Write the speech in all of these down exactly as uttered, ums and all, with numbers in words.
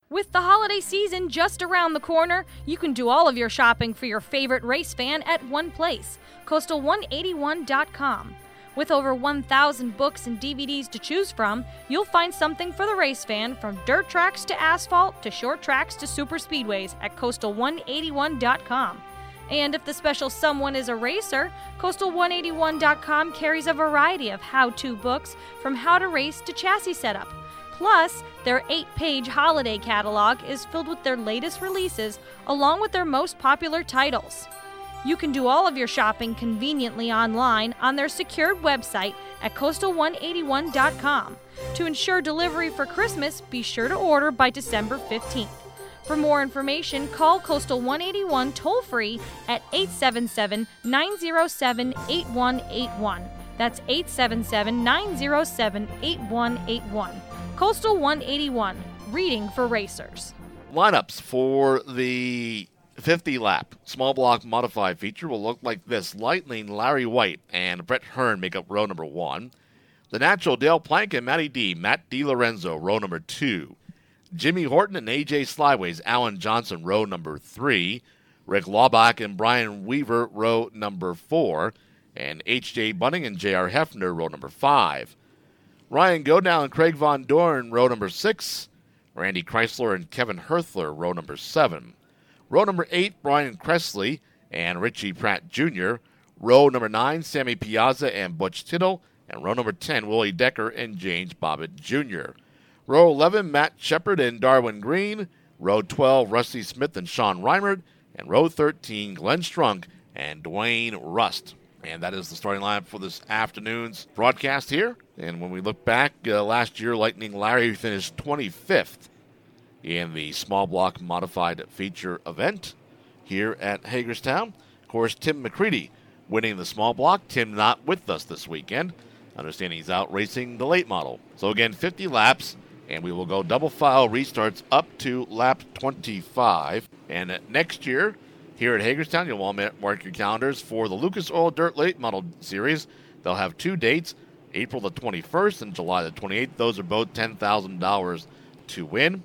With the holiday season just around the corner, you can do all of your shopping for your favorite race fan at one place, coastal one eighty-one dot com. With over one thousand books and D V Ds to choose from, you'll find something for the race fan, from dirt tracks to asphalt to short tracks to super speedways at coastal one eighty-one dot com. And if the special someone is a racer, coastal one eighty-one dot com carries a variety of how-to books, from how to race to chassis setup. Plus, their eight-page holiday catalog is filled with their latest releases, along with their most popular titles. You can do all of your shopping conveniently online on their secured website at coastal one eighty-one dot com. To ensure delivery for Christmas, be sure to order by December fifteenth. For more information, call Coastal one eighty-one toll-free at eight seven seven, nine zero seven, eight one eight one. That's eight seven seven, nine zero seven, eight one eight one. Coastal one eighty-one, reading for racers. Lineups for the fifty-lap small block modified feature will look like this. Lightning, Larry White, and Brett Hearn make up row number one. The Natural, Dale Plank and Matty D. Matt DiLorenzo, row number two. Jimmy Horton and A J Slyways, Alan Johnson, row number three. Rick Laubach and Brian Weaver, row number four. And H J Bunning and J R Hefner, row number five. Ryan Godown and Craig Von Dorn, row number six. Randy Chrysler and Kevin Herthler, row number seven. Row number eight, Brian Cressley and Richie Pratt Junior Row number nine, Sammy Piazza and Butch Tittle. And row number ten, Willie Decker and James Bobbitt Junior Row eleven, Matt Shepard and Darwin Green. Row twelve, Rusty Smith and Sean Reimert. And row thirteen, Glenn Strunk and Dwayne Rust. And that is the starting lineup for this afternoon's broadcast here. And when we look back, uh, last year, Lightning Larry finished twenty-fifth in the small block modified feature event here at Hagerstown. Of course, Tim McCready winning the small block. Tim not with us this weekend. Understanding he's out racing the late model. So again, fifty laps, and we will go double file restarts up to lap twenty-five. And uh, next year, here at Hagerstown, you'll want to mark your calendars for the Lucas Oil Dirt Late Model Series. They'll have two dates, April the twenty-first and July the twenty-eighth. Those are both ten thousand dollars to win.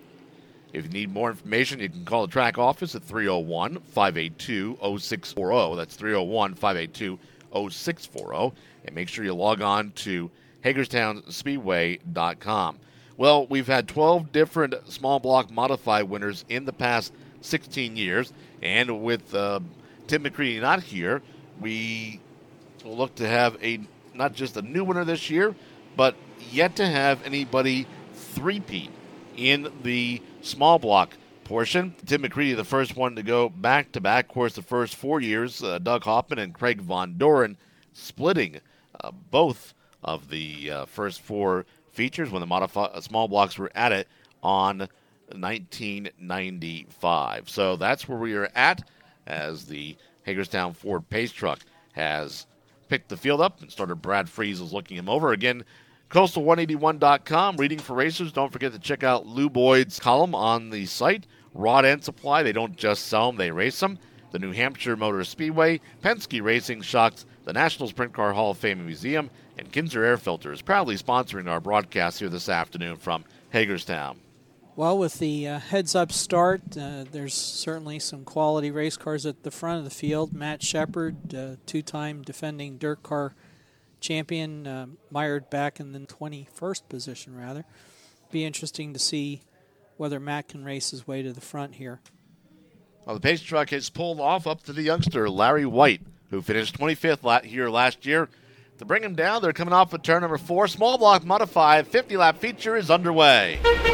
If you need more information, you can call the track office at three oh one, five eight two, oh six four oh. That's three oh one, five eight two, oh six four oh. And make sure you log on to Hagerstown Speedway dot com. Well, we've had twelve different small block modified winners in the past sixteen years. And with uh, Tim McCready not here, we will look to have a not just a new winner this year, but yet to have anybody three-peat in the small block portion. Tim McCready, the first one to go back-to-back. Of course, the first four years, uh, Doug Hoffman and Craig Von Doren splitting uh, both of the uh, first four features when the modifi- uh, small blocks were at it on nineteen ninety-five. So that's where we are at as the Hagerstown Ford Pace Truck has picked the field up and started. Brad Freeze is looking him over. Again, coastal one eighty-one dot com, reading for racers. Don't forget to check out Lou Boyd's column on the site. Rod End Supply, they don't just sell them, they race them. The New Hampshire Motor Speedway, Penske Racing Shocks, the National Sprint Car Hall of Fame and Museum, and Kinzer Air Filters, proudly sponsoring our broadcast here this afternoon from Hagerstown. Well, with the uh, heads-up start, uh, there's certainly some quality race cars at the front of the field. Matt Shepard, uh, two-time defending dirt car champion, uh, mired back in the twenty-first position, rather. Be interesting to see whether Matt can race his way to the front here. Well, the pace truck has pulled off up to the youngster, Larry White, who finished twenty-fifth la- here last year. To bring him down, they're coming off of turn number four. Small block modified fifty-lap feature is underway.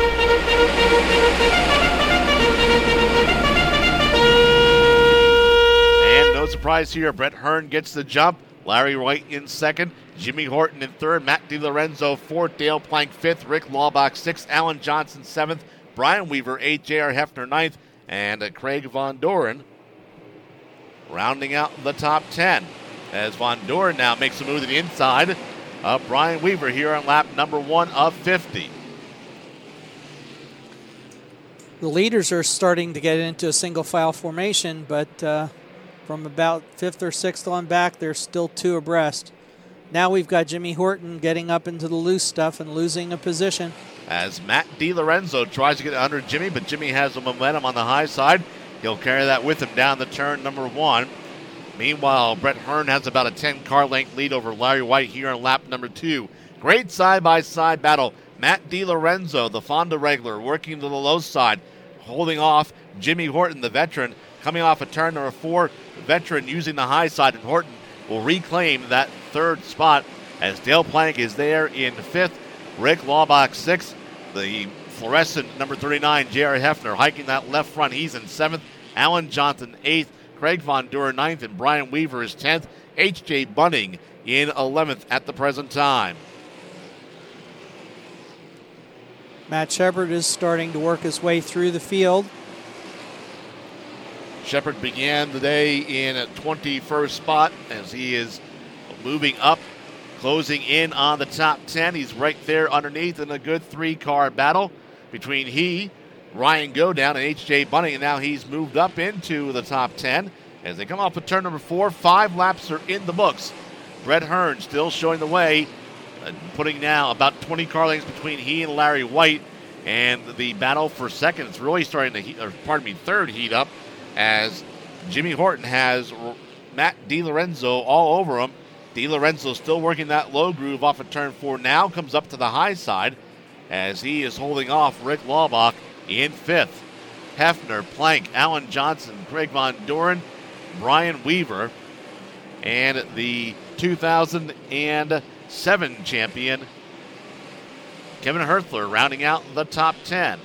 And no surprise here, Brett Hearn gets the jump. Larry White in second. Jimmy Horton in third. Matt DiLorenzo fourth. Dale Plank fifth. Rick Laubach sixth. Alan Johnson seventh. Brian Weaver eighth. J R Hefner ninth. And uh, Craig Von Doren rounding out the top ten. As Von Doren now makes a move to the inside of Brian Weaver here on lap number one of fifty. The leaders are starting to get into a single file formation, but uh, from about fifth or sixth on back, they're still two abreast. Now we've got Jimmy Horton getting up into the loose stuff and losing a position. as Matt DiLorenzo tries to get under Jimmy, but Jimmy has the momentum on the high side. He'll carry that with him down the turn number one. Meanwhile, Brett Hearn has about a ten-car length lead over Larry White here on lap number two. Great side-by-side battle. Matt DiLorenzo, the Fonda regular, working to the low side, holding off Jimmy Horton, the veteran, coming off a turn number four. The veteran using the high side, and Horton will reclaim that third spot as Dale Plank is there in fifth. Rick Laubach sixth. The fluorescent number thirty-nine, J R. Hefner, hiking that left front. He's in seventh. Alan Johnson eighth. Craig Von Duren ninth. And Brian Weaver is tenth. H J. Bunning in eleventh at the present time. Matt Shepard is starting to work his way through the field. Shepard began the day in a twenty-first spot as he is moving up, closing in on the top ten. He's right there underneath in a good three-car battle between he, Ryan Godown, and H J. Bunning. And now he's moved up into the top ten as they come off of turn number four. Five laps are in the books. Brett Hearn still showing the way, putting now about twenty car lengths between he and Larry White. And the battle for second is really starting to heat, or pardon me, third heat up as Jimmy Horton has Matt DiLorenzo all over him. DiLorenzo still working that low groove off of turn four. Now comes up to the high side as he is holding off Rick Laubach in fifth. Hefner, Plank, Alan Johnson, Craig Von Duren, Brian Weaver, and the two thousand seven champion Kevin Herthler rounding out the top ten.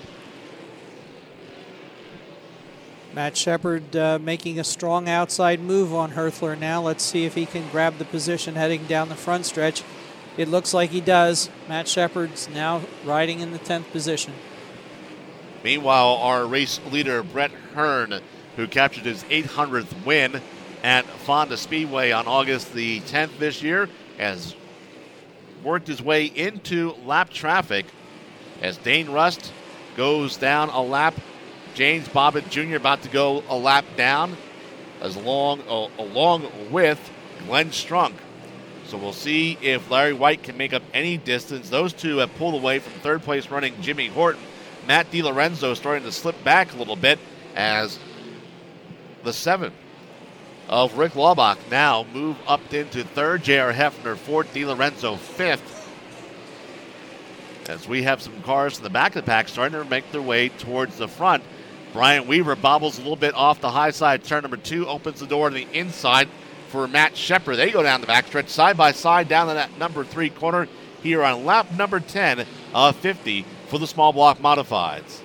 Matt Shepard uh, making a strong outside move on Herthler now. Let's see if he can grab the position heading down the front stretch. It looks like he does. Matt Shepard's now riding in the tenth position. Meanwhile, our race leader, Brett Hearn, who captured his eight hundredth win at Fonda Speedway on August the tenth this year, has worked his way into lap traffic as Dane Rust goes down a lap. James Bobbitt Junior about to go a lap down, as long, uh, along with Glenn Strunk. So we'll see if Larry White can make up any distance. Those two have pulled away from third place running Jimmy Horton. Matt DiLorenzo starting to slip back a little bit as the seven of Rick Laubach now move up into third. J R. Hefner fourth, DiLorenzo fifth. As we have some cars in the back of the pack starting to make their way towards the front. Brian Weaver bobbles a little bit off the high side. Turn number two opens the door to the inside for Matt Shepard. They go down the backstretch side by side down to that number three corner here on lap number ten of fifty for the small block modifieds.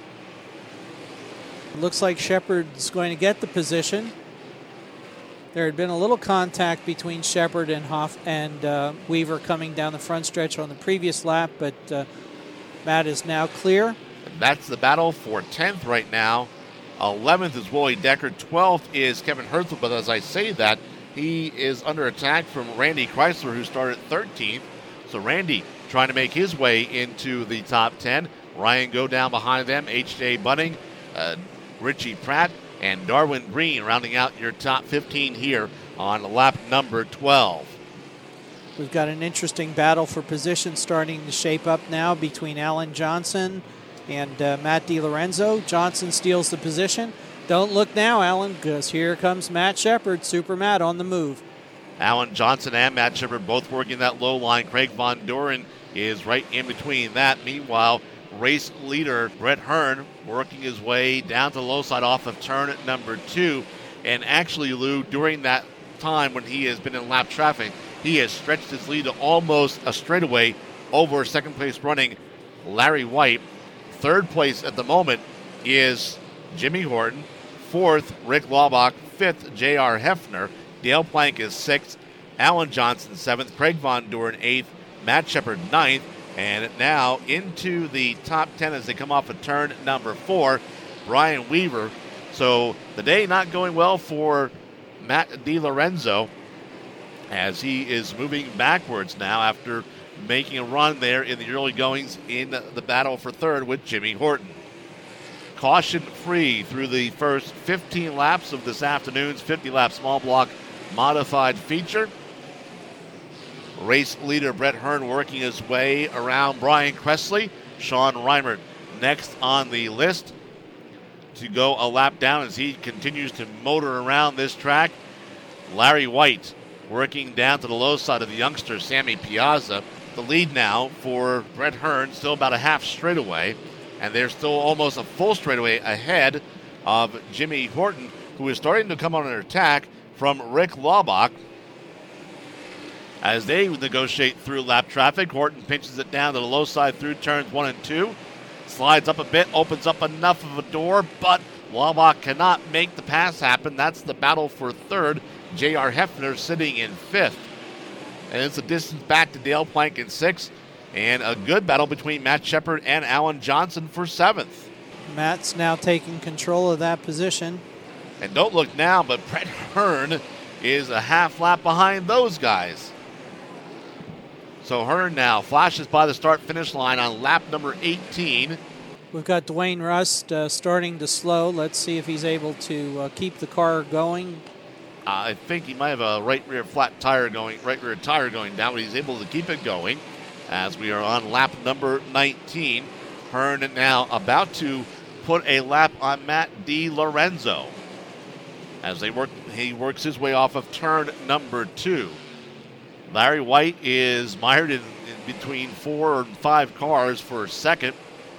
Looks like Shepard's going to get the position. There had been a little contact between Shepard and Hoff and uh, Weaver coming down the front stretch on the previous lap, but uh, Matt is now clear. And that's the battle for tenth right now. eleventh is Willie Decker. twelfth is Kevin Herthler, but as I say that, he is under attack from Randy Chrysler, who started thirteenth. So Randy trying to make his way into the top ten. Ryan go down behind them. H J. Bunning, uh, Richie Pratt, and Darwin Green rounding out your top fifteen here on lap number twelve. We've got an interesting battle for position starting to shape up now between Alan Johnson and uh, Matt DiLorenzo. Johnson steals the position. Don't look now, Alan, because here comes Matt Shepard, Super Matt on the move. Alan Johnson and Matt Shepard both working that low line. Craig Von Duren is right in between that. Meanwhile, race leader Brett Hearn working his way down to the low side off of turn number two. And actually, Lou, during that time when he has been in lap traffic, he has stretched his lead to almost a straightaway over second place running Larry White. Third place at the moment is Jimmy Horton. Fourth, Rick Laubach. Fifth, J R. Hefner. Dale Plank is sixth. Alan Johnson seventh. Craig Von Duren eighth. Matt Shepard ninth. And now into the top ten as they come off of turn number four, Brian Weaver. So the day not going well for Matt DiLorenzo as he is moving backwards now after making a run there in the early goings in the battle for third with Jimmy Horton. Caution free through the first fifteen laps of this afternoon's fifty lap small block modified feature. Race leader Brett Hearn working his way around Brian Cressley. Sean Reimert next on the list to go a lap down as he continues to motor around this track. Larry White working down to the low side of the youngster, Sammy Piazza. The lead now for Brett Hearn, still about a half straightaway, and they're still almost a full straightaway ahead of Jimmy Horton, who is starting to come on an attack from Rick Laubach. As they negotiate through lap traffic, Horton pinches it down to the low side through turns one and two. Slides up a bit, opens up enough of a door, but Laubach cannot make the pass happen. That's the battle for third. J R. Hefner sitting in fifth. And it's a distance back to Dale Plank in sixth. And a good battle between Matt Shepard and Alan Johnson for seventh. Matt's now taking control of that position. And don't look now, but Brett Hearn is a half lap behind those guys. So Hearn now flashes by the start-finish line on lap number eighteen. We've got Dwayne Rust uh, starting to slow. Let's see if he's able to uh, keep the car going. Uh, I think he might have a right rear flat tire going, right rear tire going down, but he's able to keep it going as we are on lap number nineteen. Hearn now about to put a lap on Matt DiLorenzo as they work. He works his way off of turn number two. Larry White is mired in, in between four and five cars for second.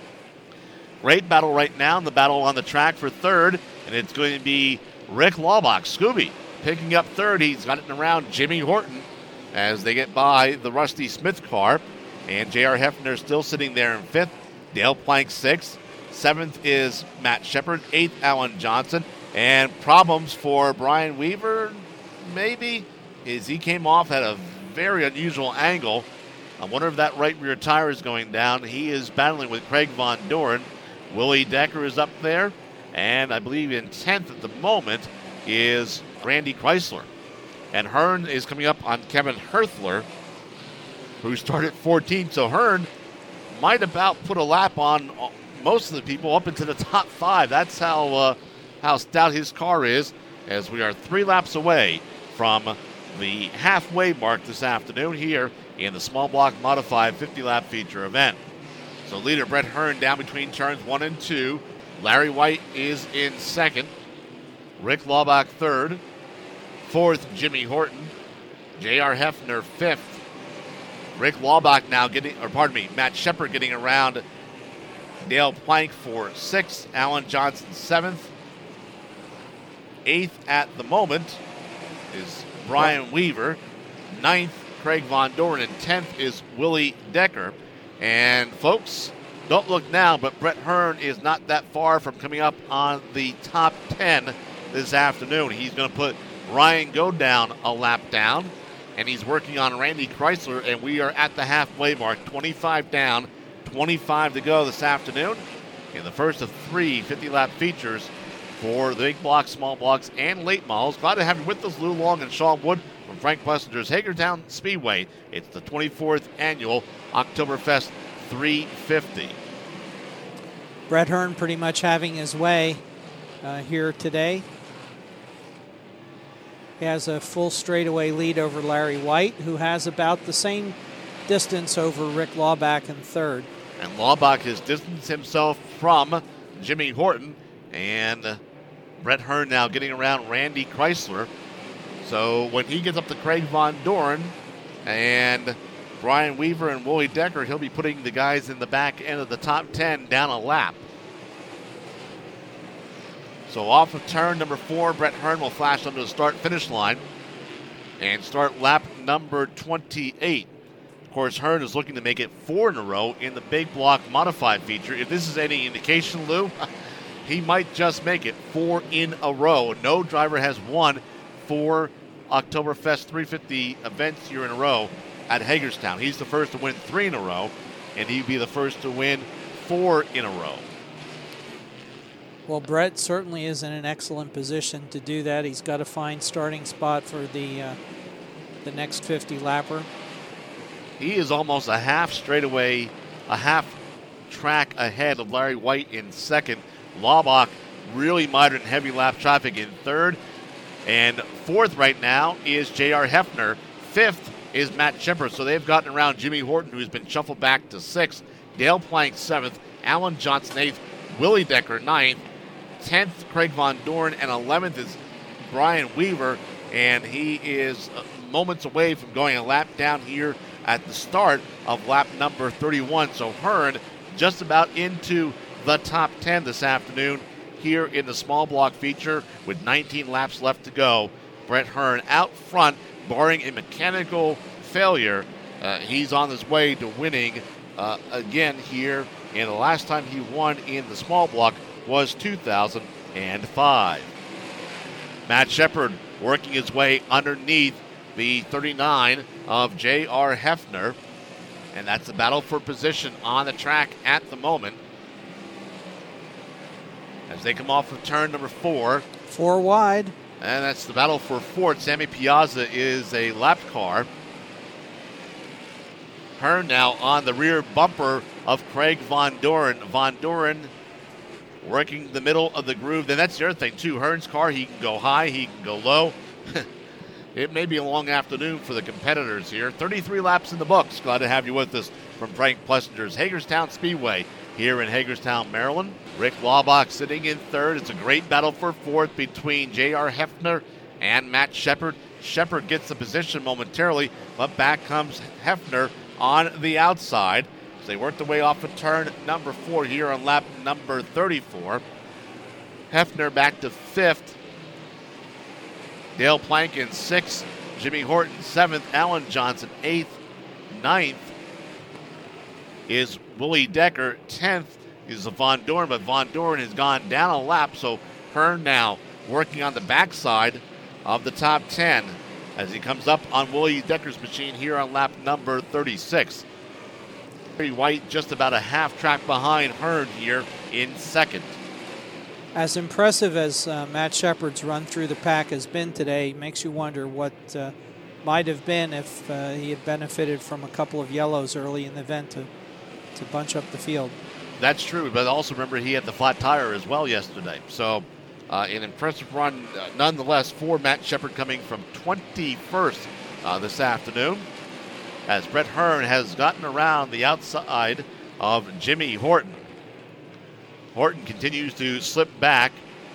Great battle right now in the battle on the track for third, and it's going to be Rick Laubach, Scooby, picking up third. He's got it around Jimmy Horton as they get by the Rusty Smith car, and J R. Hefner still sitting there in fifth. Dale Plank sixth. Seventh is Matt Shepard. Eighth, Alan Johnson. And problems for Brian Weaver, maybe, is he came off at a very unusual angle. I wonder if that right rear tire is going down. He is battling with Craig Von Doren. Willie Decker is up there. And I believe in tenth at the moment is Randy Chrysler. And Hearn is coming up on Kevin Herthler, who started fourteenth. So Hearn might about put a lap on most of the people up into the top five. That's how uh, how stout his car is, as we are three laps away from the halfway mark this afternoon here in the small block modified fifty lap feature event. So leader Brett Hearn down between turns one and two. Larry White is in second. Rick Laubach third. Fourth, Jimmy Horton. J R. Hefner fifth. Rick Laubach now getting, or pardon me, Matt Shepard getting around Dale Plank for sixth. Alan Johnson seventh. Eighth at the moment is Brian Weaver. Ninth, Craig Von Doren. And tenth is Willie Decker. And folks, don't look now, but Brett Hearn is not that far from coming up on the top ten this afternoon. He's going to put Ryan Godown a lap down, and he's working on Randy Chrysler, and we are at the halfway mark, twenty-five down, twenty-five to go this afternoon in the first of three fifty-lap features for the big blocks, small blocks, and late models. Glad to have you with us, Lou Long and Sean Wood from Frank Plessinger's Hagerstown Speedway. It's the twenty-fourth annual Oktoberfest three fifty. Brett Hearn pretty much having his way uh, here today. He has a full straightaway lead over Larry White, who has about the same distance over Rick Laubach in third. And Laubach has distanced himself from Jimmy Horton, and uh, Brett Hearn now getting around Randy Chrysler. So when he gets up to Craig Von Doren and Brian Weaver and Willie Decker, he'll be putting the guys in the back end of the top ten down a lap. So off of turn number four, Brett Hearn will flash under the start-finish line and start lap number twenty-eight. Of course, Hearn is looking to make it four in a row in the big block modified feature. If this is any indication, Lou, he might just make it four in a row. No driver has won four Oktoberfest three fifty events here in a row at Hagerstown. He's the first to win three in a row, and he'd be the first to win four in a row. Well, Brett certainly is in an excellent position to do that. He's got a fine starting spot for the uh, the next fifty lapper. He is almost a half straightaway, a half track ahead of Larry White in second. Laubach really mired in heavy lap traffic in third. And fourth right now is J R. Hefner. Fifth is Matt Shepard. So they've gotten around Jimmy Horton, who's been shuffled back to sixth. Dale Plank seventh, Alan Johnson eighth, Willie Decker ninth, tenth Craig Von Doren, and eleventh is Brian Weaver, and he is moments away from going a lap down here at the start of lap number thirty-one. So Hearn just about into the top ten this afternoon here in the small block feature with nineteen laps left to go. Brett Hearn out front, barring a mechanical failure. Uh, he's on his way to winning uh, again here, and the last time he won in the small block was two thousand five. Matt Shepard working his way underneath the thirty-nine of J R. Hefner, and that's the battle for position on the track at the moment. As they come off of turn number four. Four wide. And that's the battle for fourth. Sammy Piazza is a lap car. Hearn now on the rear bumper of Craig Von Doren. Von Doren working the middle of the groove. Then that's the other thing, too. Hearn's car, he can go high, he can go low. It may be a long afternoon for the competitors here. thirty-three laps in the books. Glad to have you with us from Frank Plessinger's Hagerstown Speedway here in Hagerstown, Maryland. Rick Laubach sitting in third. It's a great battle for fourth between J R. Hefner and Matt Shepard. Shepard gets the position momentarily, but back comes Hefner on the outside. So they work their way off of turn number four here on lap number thirty-four. Hefner back to fifth. Dale Plank in sixth. Jimmy Horton seventh. Alan Johnson eighth. Ninth is Willie Decker. tenth is Von Doren, but Von Doren has gone down a lap, so Hearn now working on the backside of the top ten as he comes up on Willie Decker's machine here on lap number thirty-six. Larry White just about a half track behind Hearn here in second. As impressive as uh, Matt Shepard's run through the pack has been today, makes you wonder what uh, might have been if uh, he had benefited from a couple of yellows early in the event to, to bunch up the field. That's true, but also remember he had the flat tire as well yesterday. So uh, an impressive run uh, nonetheless for Matt Shepard, coming from twenty-first uh, this afternoon, as Brett Hearn has gotten around the outside of Jimmy Horton. Horton continues to slip back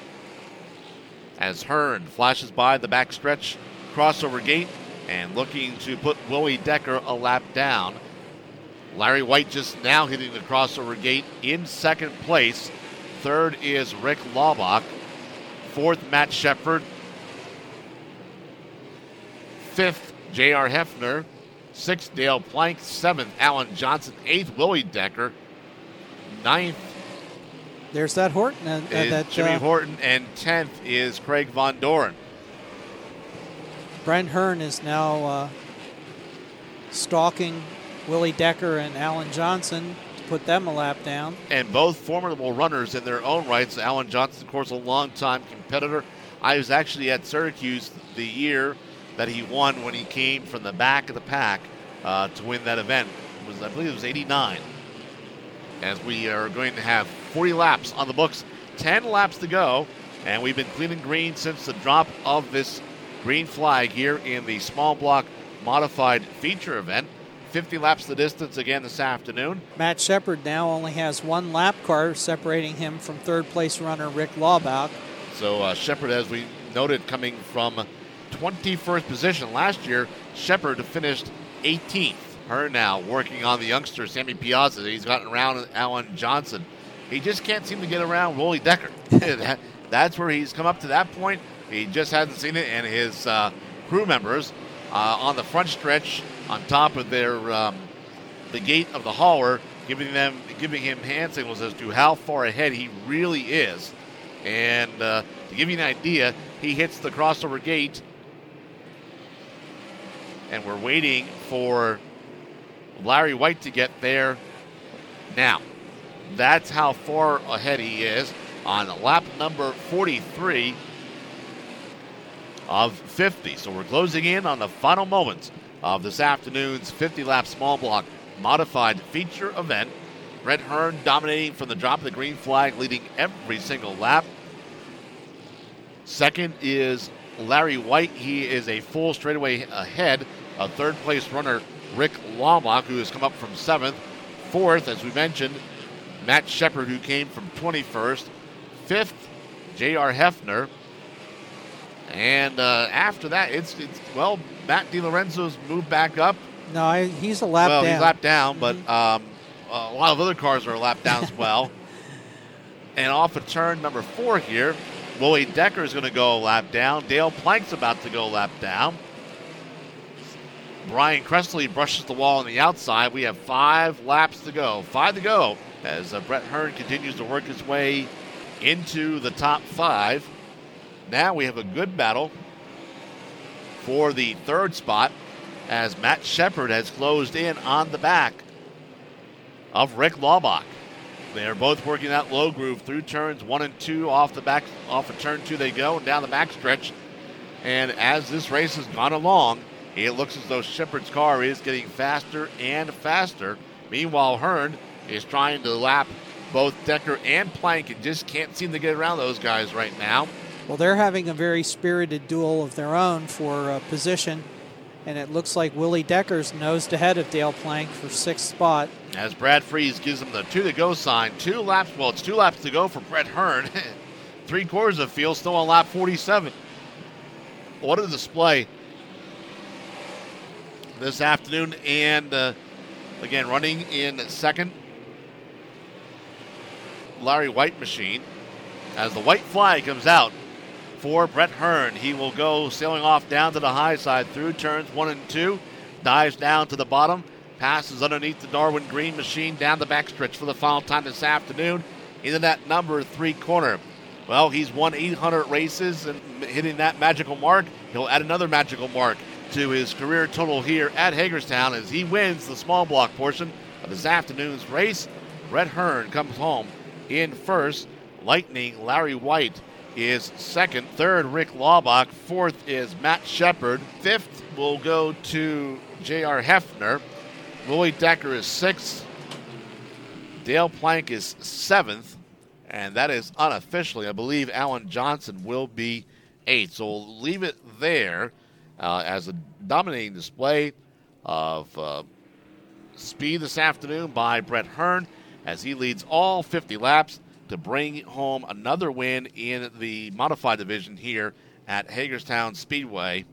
as Hearn flashes by the backstretch crossover gate and looking to put Willie Decker a lap down. Larry White just now hitting the crossover gate in second place. Third is Rick Laubach. Fourth, Matt Shepard. Fifth, J R. Hefner. Sixth, Dale Plank. Seventh, Alan Johnson. Eighth, Willie Decker. Ninth, there's that Horton. Uh, is that, Jimmy uh, Horton. And tenth is Craig Von Doren. Brent Hearn is now uh, stalking Willie Decker and Alan Johnson to put them a lap down. And both formidable runners in their own rights. Alan Johnson, of course, a longtime competitor. I was actually at Syracuse the year that he won when he came from the back of the pack uh, to win that event. It was, I believe it was eighty-nine. As we are going to have forty laps on the books, ten laps to go, and we've been cleaning green since the drop of this green flag here in the small block modified feature event. fifty laps the distance again this afternoon. Matt Shepard now only has one lap car separating him from third place runner Rick Laubach. So uh, Shepard, as we noted, coming from twenty-first position. Last year, Shepard finished eighteenth. Hearn now working on the youngster, Sammy Piazza. He's gotten around Alan Johnson. He just can't seem to get around Willie Decker. that, that's where he's come up to that point. He just hasn't seen it, and his uh, crew members uh, on the front stretch on top of their um, the gate of the hauler, giving them giving him hand signals as to how far ahead he really is. And uh, to give you an idea, he hits the crossover gate, and we're waiting for Larry White to get there now. That's how far ahead he is on lap number forty-three of fifty. So we're closing in on the final moments of this afternoon's fifty lap small block modified feature event. Brett Hearn dominating from the drop of the green flag, leading every single lap. Second is Larry White. He is a full straightaway ahead of third place runner Rick Laubach, who has come up from seventh. Fourth, as we mentioned, Matt Shepard, who came from twenty-first. Fifth, J R. Hefner. And uh, after that, it's, it's well, Matt DiLorenzo's moved back up. No, I, he's a lap well, down. Well, he's lapped down, but Mm-hmm. um, a lot of other cars are lapped down as well. And off of turn number four here, Willie Decker is going to go lap down. Dale Plank's about to go lap down. Brian Cressley brushes the wall on the outside. We have five laps to go. Five to go as uh, Brett Hearn continues to work his way into the top five. Now we have a good battle for the third spot as Matt Shepard has closed in on the back of Rick Laubach. They are both working that low groove through turns one and two. Off the back, off of turn two they go, and down the backstretch. And as this race has gone along, it looks as though Shepard's car is getting faster and faster. Meanwhile, Hearn is trying to lap both Decker and Plank and just can't seem to get around those guys right now. Well, they're having a very spirited duel of their own for uh, position, and it looks like Willie Decker's nosed ahead of Dale Plank for sixth spot. As Brad Freeze gives him the two-to-go sign. Two laps, well, it's two laps to go for Brett Hearn. Three quarters of field still on lap forty-seven. What a display this afternoon. And, uh, again, running in second, Larry White machine. As the white flag comes out for Brett Hearn, he will go sailing off down to the high side through turns one and two, dives down to the bottom, passes underneath the Darwin Green machine down the backstretch for the final time this afternoon into that number three corner. Well, he's won eight hundred races and hitting that magical mark. He'll add another magical mark to his career total here at Hagerstown as he wins the small block portion of this afternoon's race. Brett Hearn comes home in first. Lightning Larry White is second. Third, Rick Laubach. Fourth is Matt Shepard. Fifth will go to J R. Hefner. Willie Decker is sixth. Dale Plank is seventh. And that is unofficially, I believe Alan Johnson will be eighth. So we'll leave it there uh, as a dominating display of uh, speed this afternoon by Brett Hearn as he leads all fifty laps to bring home another win in the modified division here at Hagerstown Speedway.